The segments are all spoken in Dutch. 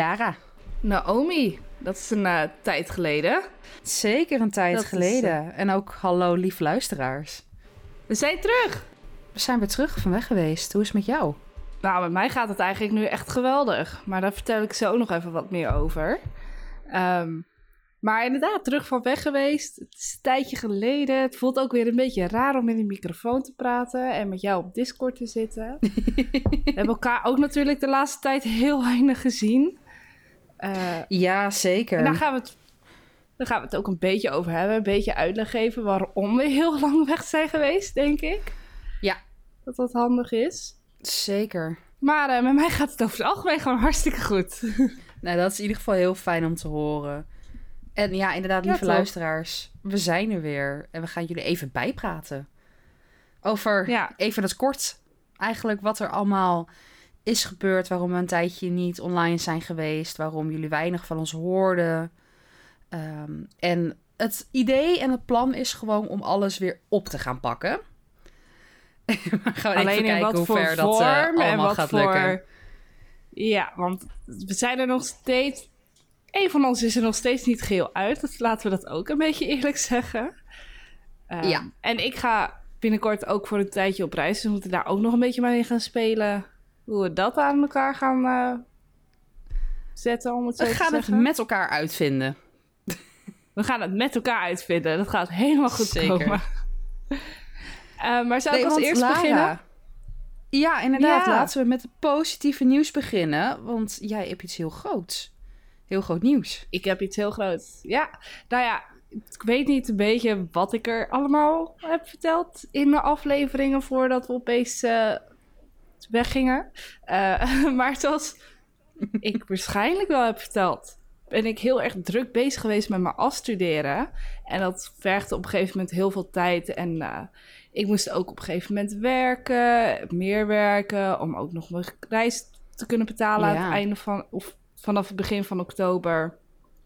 Lara. Naomi, dat is een tijd geleden. Zeker een tijd geleden. En ook hallo lieve luisteraars. We zijn terug. We zijn weer terug van weg geweest. Hoe is het met jou? Nou, met mij gaat het eigenlijk nu echt geweldig. Maar daar vertel ik zo nog even wat meer over. Maar inderdaad, terug van weg geweest. Het is een tijdje geleden. Het voelt ook weer een beetje raar om in die microfoon te praten en met jou op Discord te zitten. We hebben elkaar ook natuurlijk de laatste tijd heel weinig gezien. Ja, zeker. En daar gaan we het ook een beetje over hebben. Een beetje uitleg geven waarom we heel lang weg zijn geweest, denk ik. Ja. Dat handig is. Zeker. Maar met mij gaat het over het algemeen gewoon hartstikke goed. Nou, dat is in ieder geval heel fijn om te horen. En ja, inderdaad, lieve luisteraars. We zijn er weer. En we gaan jullie even bijpraten. Over, even het kort, eigenlijk wat er allemaal is gebeurd. Waarom we een tijdje niet online zijn geweest. Waarom jullie weinig van ons hoorden. En het idee en het plan is gewoon om alles weer op te gaan pakken. We gaan alleen even kijken hoe ver dat allemaal gaat lukken. Ja, want we zijn er nog steeds. Een van ons is er nog steeds niet geheel uit. Dus laten we dat ook een beetje eerlijk zeggen. Ja. En ik ga binnenkort ook voor een tijdje op reis. Dus we moeten daar ook nog een beetje mee gaan spelen. Hoe we dat aan elkaar gaan zetten, om het zo te zeggen. We gaan het met elkaar uitvinden. We gaan het met elkaar uitvinden. Dat gaat helemaal goed komen. Maar zou ik als eerst beginnen? Ja, inderdaad. Laten we met het positieve nieuws beginnen. Want jij hebt iets heel groots. Heel groot nieuws. Ik heb iets heel groots. Ja, nou ja, ik weet niet een beetje wat ik er allemaal heb verteld in de afleveringen voordat we opeens weggingen. Maar zoals ik waarschijnlijk wel heb verteld, ben ik heel erg druk bezig geweest met mijn afstuderen. En dat vergde op een gegeven moment heel veel tijd. En ik moest ook op een gegeven moment werken, meer werken, om ook nog mijn reis te kunnen betalen aan het einde van, of vanaf het begin van oktober.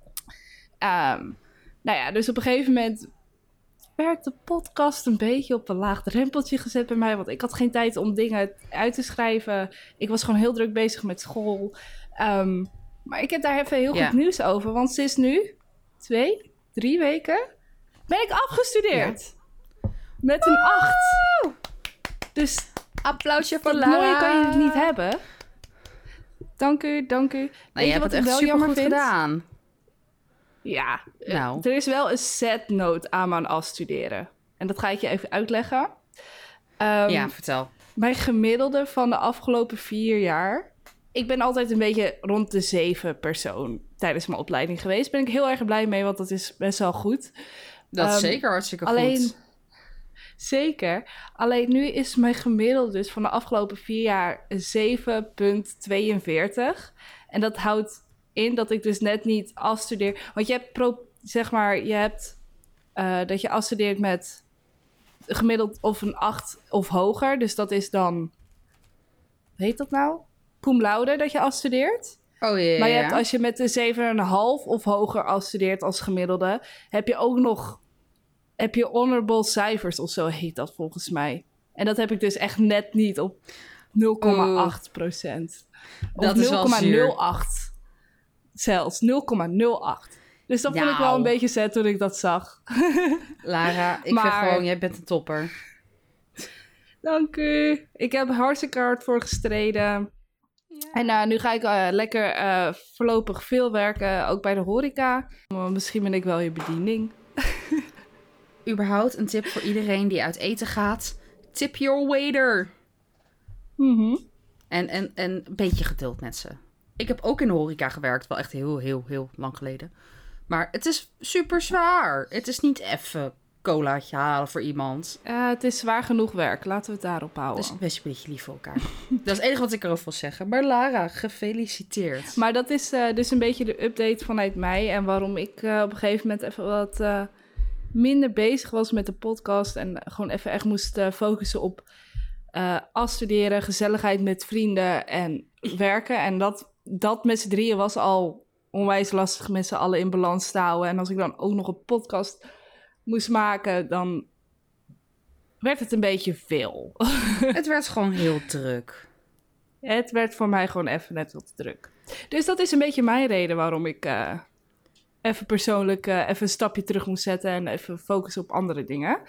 Nou ja, dus op een gegeven moment werd de podcast een beetje op een laag drempeltje gezet bij mij, want ik had geen tijd om dingen uit te schrijven. Ik was gewoon heel druk bezig met school. Maar ik heb daar even heel goed nieuws over, want sinds nu 2-3 weken ben ik afgestudeerd. Ja. Met een 8. Dus applausje voor Lara. Mooie kan je het niet hebben. Dank u. Nou, je hebt het echt super goed gedaan. Ja, er is wel een sad note aan mijn afstuderen. En dat ga ik je even uitleggen. Ja, vertel. Mijn gemiddelde van de afgelopen 4 jaar. Ik ben altijd een beetje rond de 7 persoon tijdens mijn opleiding geweest. Ben ik heel erg blij mee, want dat is best wel goed. Dat is zeker hartstikke goed. Zeker. Alleen nu is mijn gemiddelde dus van de afgelopen 4 jaar 7,42. En dat houdt in dat ik dus net niet afstudeer. Want je hebt dat je afstudeert met gemiddeld of een 8 of hoger. Dus dat is dan, hoe heet dat nou? Cum laude dat je afstudeert. Oh ja. Maar je hebt, als je met de 7,5 of hoger afstudeert als gemiddelde, heb je ook nog honorable cijfers of zo heet dat volgens mij. En dat heb ik dus echt net niet op 0,8%. Dat of is 0,08. Zelfs 0,08. Dus dat vond ik wel een beetje sad toen ik dat zag. Lara, ik vind gewoon, jij bent een topper. Dank u. Ik heb hartstikke hard voor gestreden. Ja. En nu ga ik lekker voorlopig veel werken, ook bij de horeca. Misschien ben ik wel je bediening. Überhaupt een tip voor iedereen die uit eten gaat. Tip your waiter. Mm-hmm. En een beetje geduld met ze. Ik heb ook in de horeca gewerkt, wel echt heel, heel, heel lang geleden. Maar het is super zwaar. Het is niet even colaatje halen voor iemand. Het is zwaar genoeg werk. Laten we het daarop houden. Dus best een beetje lief voor elkaar. Dat is het enige wat ik erover wil zeggen. Maar Lara, gefeliciteerd. Maar dat is dus een beetje de update vanuit mij. En waarom ik op een gegeven moment even wat minder bezig was met de podcast. En gewoon even echt moest focussen op afstuderen, gezelligheid met vrienden en werken. En dat met z'n drieën was al onwijs lastig met z'n allen in balans te houden. En als ik dan ook nog een podcast moest maken, dan werd het een beetje veel. Het werd gewoon heel druk. Het werd voor mij gewoon even net wat te druk. Dus dat is een beetje mijn reden waarom ik even persoonlijk even een stapje terug moest zetten en even focussen op andere dingen.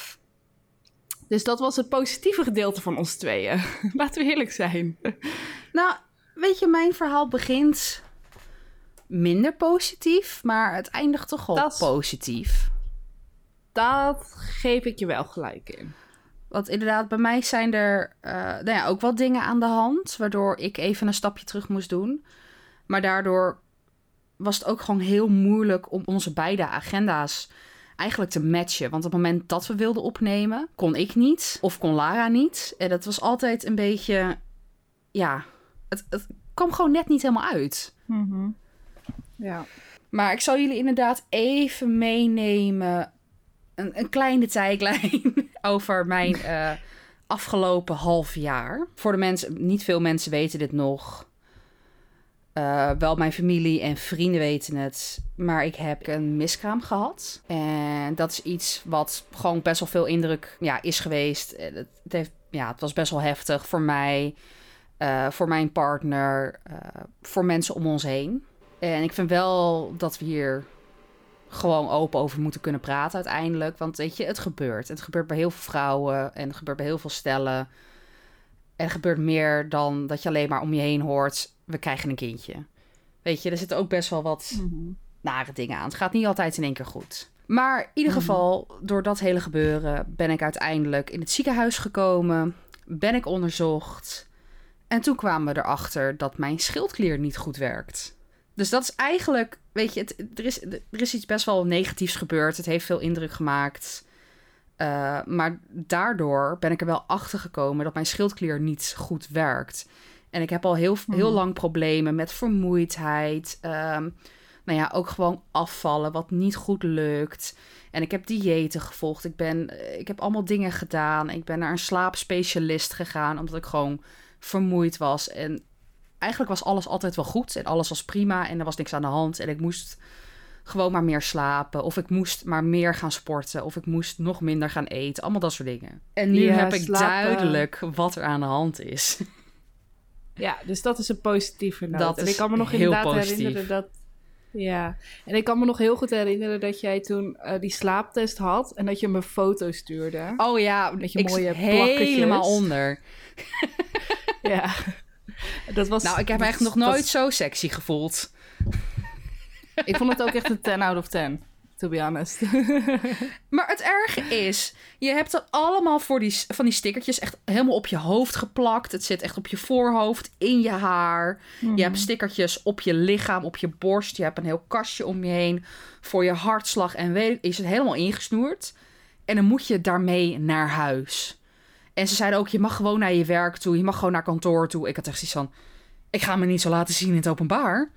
Dus dat was het positieve gedeelte van ons tweeën. Laten we eerlijk zijn. Nou, weet je, mijn verhaal begint minder positief, maar het eindigt toch wel positief. Dat geef ik je wel gelijk in. Want inderdaad, bij mij zijn er ook wat dingen aan de hand, waardoor ik even een stapje terug moest doen. Maar daardoor was het ook gewoon heel moeilijk om onze beide agenda's eigenlijk te matchen. Want op het moment dat we wilden opnemen, kon ik niet of kon Lara niet. En dat was altijd een beetje, ja, het kwam gewoon net niet helemaal uit. Mm-hmm. Ja. Maar ik zal jullie inderdaad even meenemen, een kleine tijdlijn over mijn afgelopen half jaar. Voor de mensen, niet veel mensen weten dit nog. Wel mijn familie en vrienden weten het. Maar ik heb een miskraam gehad. En dat is iets wat gewoon best wel veel indruk is geweest. Het was best wel heftig voor mij. Voor mijn partner. Voor mensen om ons heen. En ik vind wel dat we hier gewoon open over moeten kunnen praten uiteindelijk. Want weet je, het gebeurt. Het gebeurt bij heel veel vrouwen. En het gebeurt bij heel veel stellen. En het gebeurt meer dan dat je alleen maar om je heen hoort, we krijgen een kindje. Weet je, er zitten ook best wel wat nare dingen aan. Het gaat niet altijd in één keer goed. Maar in ieder geval, door dat hele gebeuren ben ik uiteindelijk in het ziekenhuis gekomen. Ben ik onderzocht. En toen kwamen we erachter dat mijn schildklier niet goed werkt. Dus dat is eigenlijk, weet je, er is iets best wel negatiefs gebeurd. Het heeft veel indruk gemaakt. Maar daardoor ben ik er wel achter gekomen dat mijn schildklier niet goed werkt. En ik heb al heel lang problemen met vermoeidheid. Ook gewoon afvallen, wat niet goed lukt. En ik heb diëten gevolgd. Ik heb allemaal dingen gedaan. Ik ben naar een slaapspecialist gegaan, omdat ik gewoon vermoeid was. En eigenlijk was alles altijd wel goed. En alles was prima en er was niks aan de hand. En ik moest gewoon maar meer slapen. Of ik moest maar meer gaan sporten. Of ik moest nog minder gaan eten. Allemaal dat soort dingen. En nu heb ik duidelijk wat er aan de hand is. Ja, dus dat is een positieve noot. Dat en is ik kan me nog inderdaad herinneren dat... Ja, en ik kan me nog heel goed herinneren dat jij toen die slaaptest had... en dat je me foto's stuurde. Oh ja, dat je mooie plakketjes. Helemaal onder. Ja. Dat was, ik heb me echt nog nooit zo sexy gevoeld. Ik vond het ook echt een 10 out of 10, to be honest. Maar het erge is, je hebt er allemaal van die stickertjes echt helemaal op je hoofd geplakt. Het zit echt op je voorhoofd, in je haar. Je hebt stickertjes op je lichaam, op je borst. Je hebt een heel kastje om je heen voor je hartslag. En is het helemaal ingesnoerd. En dan moet je daarmee naar huis. En ze zeiden ook, je mag gewoon naar je werk toe. Je mag gewoon naar kantoor toe. Ik had echt zoiets van, ik ga me niet zo laten zien in het openbaar.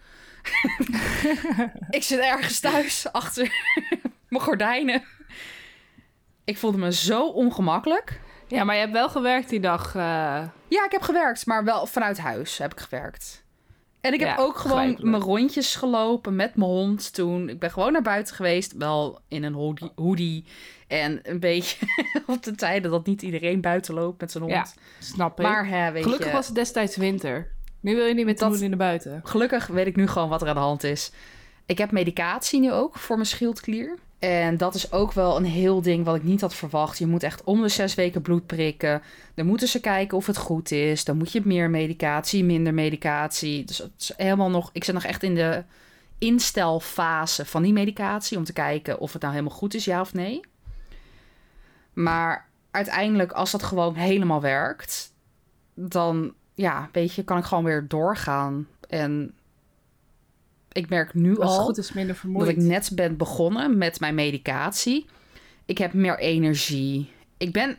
Ik zit ergens thuis achter mijn gordijnen. Ik voelde me zo ongemakkelijk. Ja, maar je hebt wel gewerkt die dag. Ja, ik heb gewerkt, maar wel vanuit huis heb ik gewerkt. En ik heb ook gewoon mijn rondjes gelopen met mijn hond toen. Ik ben gewoon naar buiten geweest, wel in een hoodie. En een beetje op de tijden dat niet iedereen buiten loopt met zijn hond. Ja, snap ik. Maar gelukkig was het destijds winter. Nu wil je niet met de hoodie naar buiten. Gelukkig weet ik nu gewoon wat er aan de hand is. Ik heb medicatie nu ook voor mijn schildklier. En dat is ook wel een heel ding wat ik niet had verwacht. Je moet echt om de 6 weken bloed prikken. Dan moeten ze kijken of het goed is. Dan moet je meer medicatie, minder medicatie. Dus het is helemaal nog... Ik zit nog echt in de instelfase van die medicatie... om te kijken of het nou helemaal goed is, ja of nee. Maar uiteindelijk, als dat gewoon helemaal werkt... dan, weet je, kan ik gewoon weer doorgaan. En... ik merk nu al goed is minder vermoeid. dat ik net ben begonnen met mijn medicatie. Ik heb meer energie. Ik ben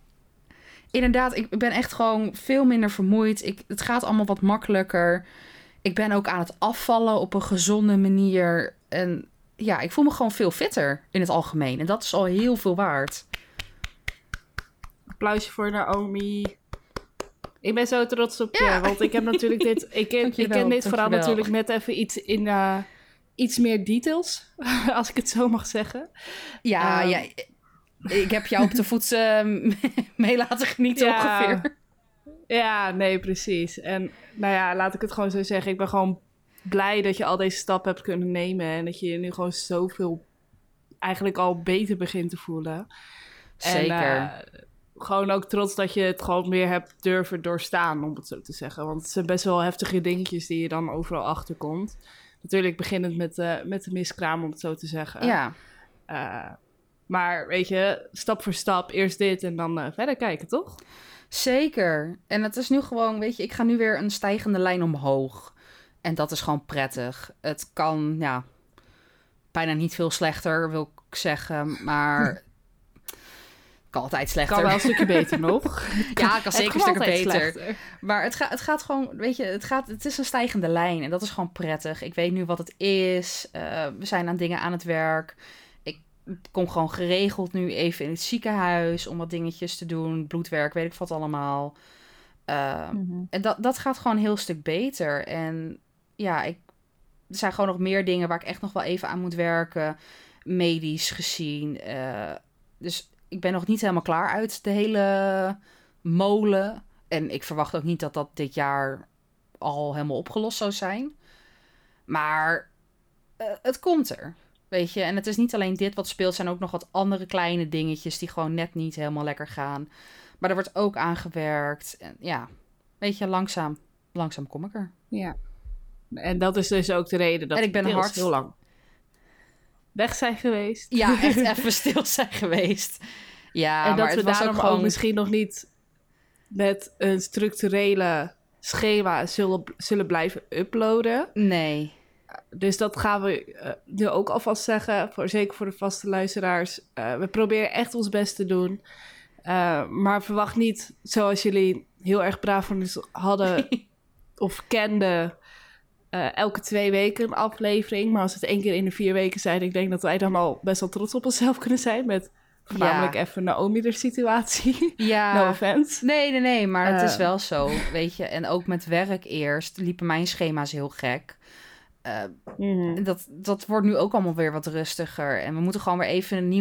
echt gewoon veel minder vermoeid. Het gaat allemaal wat makkelijker. Ik ben ook aan het afvallen op een gezonde manier. En ja, ik voel me gewoon veel fitter in het algemeen. En dat is al heel veel waard. Applausje voor Naomi. Ik ben zo trots op je, want ik heb natuurlijk dit... Ik ken dit verhaal natuurlijk net even iets meer details, als ik het zo mag zeggen. Ja, ik heb jou op de voet mee laten genieten ongeveer. Ja, nee, precies. En nou ja, laat ik het gewoon zo zeggen. Ik ben gewoon blij dat je al deze stappen hebt kunnen nemen. En dat je je nu gewoon zoveel eigenlijk al beter begint te voelen. Zeker. En gewoon ook trots dat je het gewoon meer hebt durven doorstaan, om het zo te zeggen. Want het zijn best wel heftige dingetjes die je dan overal achterkomt. Natuurlijk beginnend met de miskraam, om het zo te zeggen. Ja. Maar weet je, stap voor stap, eerst dit en dan verder kijken, toch? Zeker. En het is nu gewoon, weet je, ik ga nu weer een stijgende lijn omhoog. En dat is gewoon prettig. Het kan, ja, bijna niet veel slechter, wil ik zeggen. Maar kan altijd slechter. Kan wel een stukje beter nog. Ja, kan zeker een stukje beter. Slechter. Maar het gaat gewoon, weet je, het is een stijgende lijn. En dat is gewoon prettig. Ik weet nu wat het is. We zijn aan dingen aan het werk. Ik kom gewoon geregeld nu even in het ziekenhuis om wat dingetjes te doen. Bloedwerk, weet ik wat allemaal. En dat gaat gewoon een heel stuk beter. En ja, er zijn gewoon nog meer dingen waar ik echt nog wel even aan moet werken. Medisch gezien. Dus ik ben nog niet helemaal klaar uit de hele molen. En ik verwacht ook niet dat dat dit jaar al helemaal opgelost zou zijn. Maar het komt er, weet je. En het is niet alleen dit wat speelt. Er zijn ook nog wat andere kleine dingetjes die gewoon net niet helemaal lekker gaan. Maar er wordt ook aan gewerkt. En ja, weet je, langzaam kom ik er. Ja. En dat is dus ook de reden dat en ik ben heel lang weg zijn geweest. Ja, echt even stil zijn geweest. Ja, en dat maar we het was daarom ook gewoon... misschien nog niet met een structurele schema zullen blijven uploaden. Nee. Dus dat gaan we nu ook alvast zeggen, zeker voor de vaste luisteraars. We proberen echt ons best te doen. Maar verwacht niet, zoals jullie heel erg braaf van ons hadden of kenden... elke 2 weken een aflevering. Maar als het 1 keer in de 4 weken zijn... ik denk dat wij dan al best wel trots op onszelf kunnen zijn... met voornamelijk even Naomi de situatie. Ja. No offense. Nee, maar het is wel zo, weet je. En ook met werk eerst liepen mijn schema's heel gek. Dat wordt nu ook allemaal weer wat rustiger. En we moeten gewoon weer even een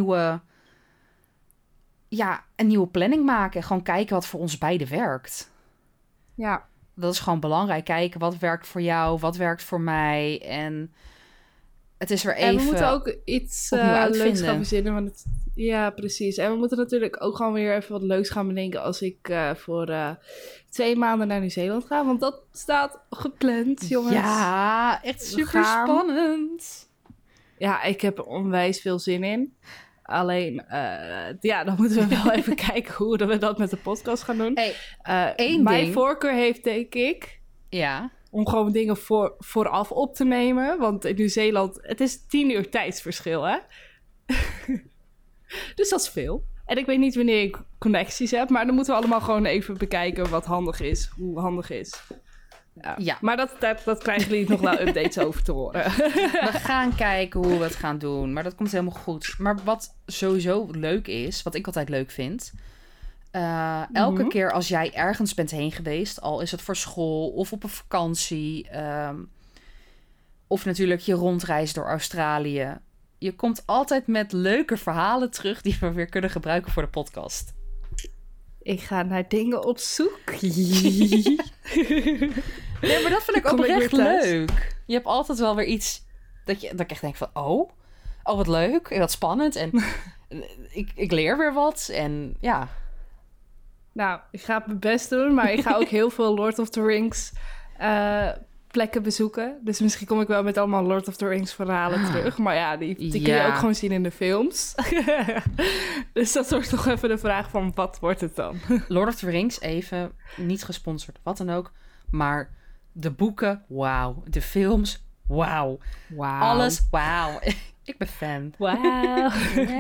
nieuwe planning maken. Gewoon kijken wat voor ons beiden werkt. Ja. Dat is gewoon belangrijk. Kijken wat werkt voor jou, wat werkt voor mij. En het is weer even... En we moeten ook iets leuks gaan verzinnen. Want ja, precies. En we moeten natuurlijk ook gewoon weer even wat leuks gaan bedenken... als ik voor 2 maanden naar Nieuw-Zeeland ga. Want dat staat gepland, jongens. Ja, echt super spannend. Ja, ik heb er onwijs veel zin in. Alleen, dan moeten we wel even kijken hoe we dat met de podcast gaan doen. Hey, mijn voorkeur heeft, denk ik... Ja. Om gewoon dingen vooraf op te nemen. Want in Nieuw-Zeeland, het is 10 uur tijdsverschil, hè? Dus dat is veel. En ik weet niet wanneer ik connecties heb. Maar dan moeten we allemaal gewoon even bekijken wat handig is. Hoe handig is. Ja. Maar dat krijgen jullie nog wel updates over te horen. We gaan kijken hoe we het gaan doen. Maar dat komt helemaal goed. Maar wat sowieso leuk is, wat ik altijd leuk vind... elke keer als jij ergens bent heen geweest... al is het voor school of op een vakantie... of natuurlijk je rondreis door Australië... je komt altijd met leuke verhalen terug... die we weer kunnen gebruiken voor de podcast. Ik ga naar dingen op zoek. Nee, maar dat vind ik oprecht leuk. Je hebt altijd wel weer iets... dat ik echt denk van... oh, wat leuk en wat spannend. En ik leer weer wat. En ja... Nou, ik ga mijn best doen, maar ik ga ook heel veel Lord of the Rings plekken bezoeken. Dus misschien kom ik wel met allemaal Lord of the Rings verhalen terug. Maar ja, die kun je ook gewoon zien in de films. Dus dat wordt toch even de vraag van, wat wordt het dan? Lord of the Rings, even, niet gesponsord, wat dan ook. Maar de boeken, wauw. De films, wauw. Alles, wauw. Ik ben fan. Wauw.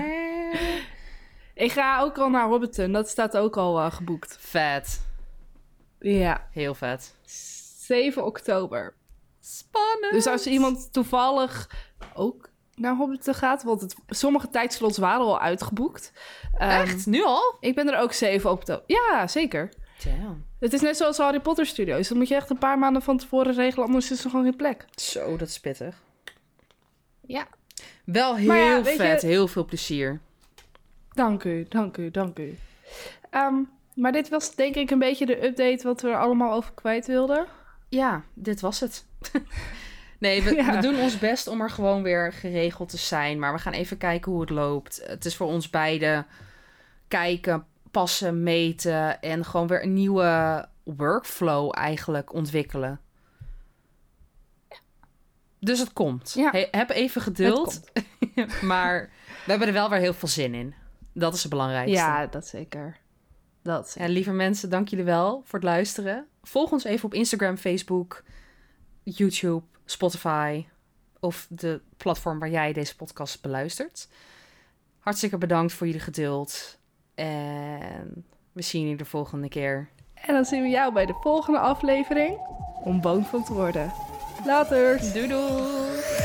Ik ga ook al naar Hobbiton. Dat staat ook al geboekt. Vet. Ja. Heel vet. 7 oktober. Spannend. Dus als iemand toevallig ook naar Hobbiton gaat... want sommige tijdslots waren al uitgeboekt. Echt? Nu al? Ik ben er ook 7 oktober. Ja, zeker. Damn. Het is net zoals Harry Potter Studios. Dan moet je echt een paar maanden van tevoren regelen... anders is er gewoon geen plek. Zo, dat is pittig. Ja. Wel heel vet. Heel veel plezier. Dank u. Maar dit was denk ik een beetje de update wat we er allemaal over kwijt wilden. Ja, dit was het. Nee, we doen ons best om er gewoon weer geregeld te zijn. Maar we gaan even kijken hoe het loopt. Het is voor ons beiden kijken, passen, meten... en gewoon weer een nieuwe workflow eigenlijk ontwikkelen. Dus het komt. Ja. Heb even geduld. Maar we hebben er wel weer heel veel zin in. Dat is het belangrijkste. Ja, dat zeker. Ja, lieve mensen, dank jullie wel voor het luisteren. Volg ons even op Instagram, Facebook, YouTube, Spotify... of de platform waar jij deze podcast beluistert. Hartstikke bedankt voor jullie geduld. En we zien jullie de volgende keer. En dan zien we jou bij de volgende aflevering om boom van te worden. Later. Doei doei.